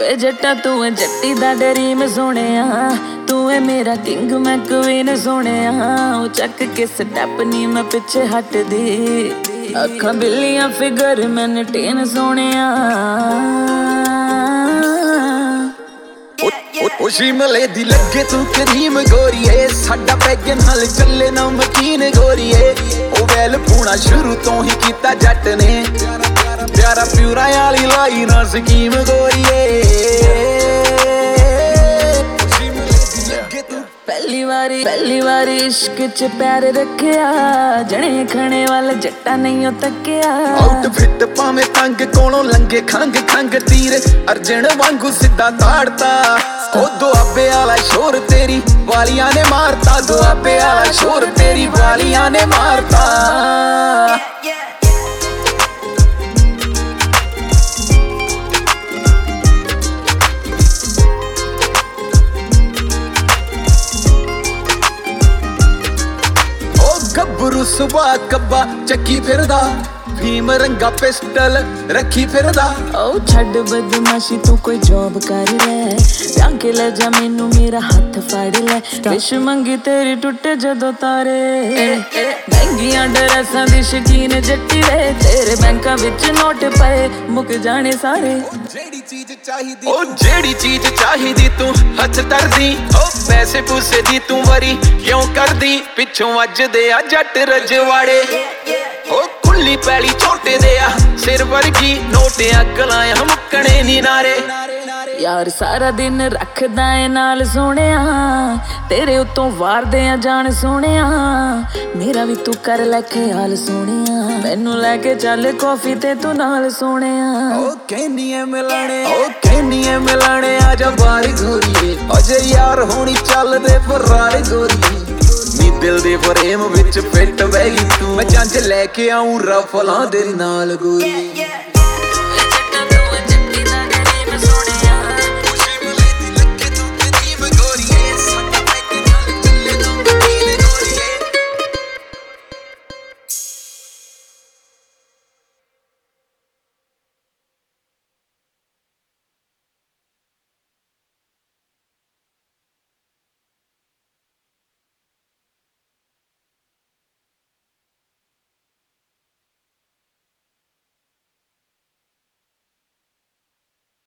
ਵੇ ਜੱਟਾ ਤੂੰ ਐ ਜੱਟੀ ਦਾ ਡਰੀਮ ਸੋਹਣਿਆ, ਤੂੰ ਐ ਮੇਰਾ ਕਿੰਗ ਮੈਂ ਕੁਈਨ ਸੋਹਣਿਆ। ਉਹ ਚੱਕ ਕੇ ਸਟੈਪ ਨੀ ਮੈਂ ਪਿੱਛੇ ਹਟਦੀ, ਅੱਖਾਂ ਬਿੱਲੀਆਂ ਫਿਗਰ ਮੈਨਟੇਨ ਸੋਹਣਿਆ। ਉਹ ਸ਼ਿਮਲੇ ਦੀ ਲੱਗੇ ਤੂੰ ਕਰੀਮ ਗੋਰੀਏ, ਸਾਡਾ ਪੈਗ ਨਾਲ ਚੱਲੇ ਨਮਕੀਨ ਗੋਰੀਏ। ਉਹ ਵੈਲ ਪੂਣਾ ਸ਼ੁਰੂ ਤੋਂ ਹੀ ਕੀਤਾ ਜੱਟ ਨੇ, ਪਿਆਰਾ ਪਿਉਰਾ ਵਾਲੀ ਲਾਈ ਨਾ ਸਕੀਮ ਗੋਰੀਏ। ਪਹਿਲੀ ਵਾਰੀ ਇਸ਼ਕ ਚ ਪਿਆਰ ਰੱਖਿਆ, ਜਣੇ ਖਣੇ ਵੱਲ ਜੱਟਾ ਨਹੀਂ ਉਹ ਤੱਕਿਆ। ਆਊਟਫਿੱਟ ਭਾਵੇਂ ਤੰਗ ਕੋਲੋਂ ਲੰਗੇ ਖੰਗ ਖੰਗ ਤੀਰ, ਅਰਜਨ ਵਾਂਗੂ ਸਿੱਧਾ ਤਾੜਤਾ। ਉਹ ਦੁਆਬੇ ਵਾਲਾ ਸ਼ੋਰ ਤੇਰੀ ਵਾਲੀਆਂ ਨੇ ਮਾਰਤਾ, ਦੁਆਬੇ ਵਾਲਾ ਸ਼ੋਰ ਤੇਰੀ ਵਾਲੀਆਂ ਨੇ ਮਾਰਤਾ। ਗੱਭਰੂ ਸੁਭਾ ਕੱਬਾ ਚੱਕੀ ਫਿਰਦਾ, ਭੀਮ ਰੰਗਾ ਪਿਸਟਲ ਰੱਖੀ ਫਿਰਦਾ। ਓ ਛੱਡ ਬਦਮਾਸ਼ੀ ਤੂੰ ਕੋਈ ਜੌਬ ਕਰ ਲੈ, ਜਾਂ ਕੇ ਲੈ ਜਾ ਮੈਨੂੰ ਮੇਰਾ ਹੱਥ ਫੜ ਲੈ। ਵਿਸ਼ ਮੰਗੀ ਤੇਰੀ ਟੁੱਟੇ ਜਦੋਂ ਤਾਰੇ, ਮਹਿੰਗੀਆਂ ਡਰੈਸਾਂ ਦੀ ਸ਼ਕੀਨ ਜੱਟੀ ਵੇ। ਤੇਰੇ ਬੈਂਕਾਂ ਵਿੱਚ ਨੋਟ ਪਏ ਮੁੱਕ ਜਾਣੇ ਸਾਰੇ। ਜਿਹੜੀ ਚੀਜ਼ ਚਾਹੀਦੀ ਤੂੰ ਹੱਥ ਧਰਦੀ, ਉਹ ਪੈਸੇ ਪੂਸੇ ਦੀ ਤੂੰ ਵਰੀ ਕਿਉਂ ਕਰਦੀ। ਪਿੱਛੋਂ ਵੱਜਦੇ ਆ ਜੱਟ ਰਜਵਾੜੇ, ਉਹ ਖੁੱਲੀ ਪੈਲੀ ਝੋਟੇ ਦੇ ਆ ਸਿਰ ਵਰਗੀ ਨੋਟਿਆਂ ਕਲਾਇਆ ਮੁੱਕਣੇ ਨੀ ਨਾਰੇ। ਯਾਰ ਸਾਰਾ ਦਿਨ ਰੱਖਦਾ ਏ ਨਾਲ ਸੋਹਣਿਆ, ਤੇਰੇ ਉੱਤੋਂ ਵਾਰਦੇ ਆ ਜਾਣ ਸੋਹਣਿਆ। ਮੇਰਾ ਵੀ ਤੂੰ ਕਰ ਲੈ ਖਿਆਲ ਸੋਹਣਿਆ, ਮੈਨੂੰ ਲੈ ਕੇ ਚੱਲ ਕੌਫੀ ਤੇ ਤੂੰ ਨਾਲ ਸੋਹਣਿਆ। ਉਹ ਕਹਿੰਦੀ ਐ ਮਿਲਣੇ ਆ ਜਾ ਬਾਹਰ ਗੋਰੀਏ, ਅਜੇ ਯਾਰ ਹੋਣੀ ਚੱਲਦੇ ਫਰਾਰ ਗੋਰੀਏ। ਨੀ ਦਿਲ ਦੇ ਫਰੇਮ ਵਿੱਚ ਫਿੱਟ ਬਹਿ ਗਈ ਤੂੰ, ਮੈਂ ਜੰਜ ਲੈ ਕੇ ਆਉਂ ਰਫਲਾਂ ਦੇ ਨਾਲ ਗੋਰੀ।